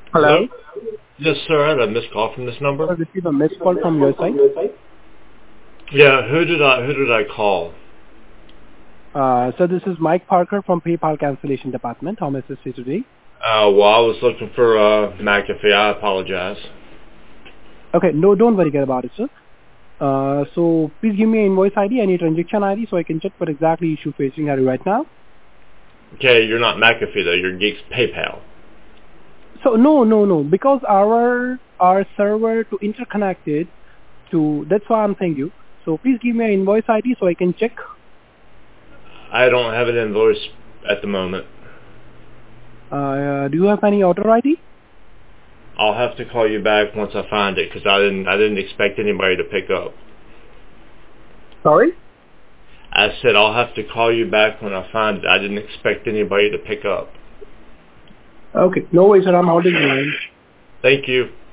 Hello? Hello? Yes, sir. I had a missed call from this number. I received a missed call from your side. Yeah, who did I call? So this is Mike Parker from PayPal Cancellation Department. How may I assist you today? Well, I was looking for McAfee. I apologize. Okay, no, don't worry about it, sir. So please give me an invoice ID and your transaction ID so I can check what exactly issue facing are you right now. Okay, you're not McAfee though. You're Geeks PayPal. So no, because our server to interconnected to, that's why I'm saying you. So please give me an invoice ID so I can check. I don't have an invoice at the moment. Do you have any order ID? I'll have to call you back once I find it because I didn't expect anybody to pick up. Sorry? I said I'll have to call you back when I find it. I didn't expect anybody to pick up. Okay, no worries, sir. I'm holding the line. Thank you.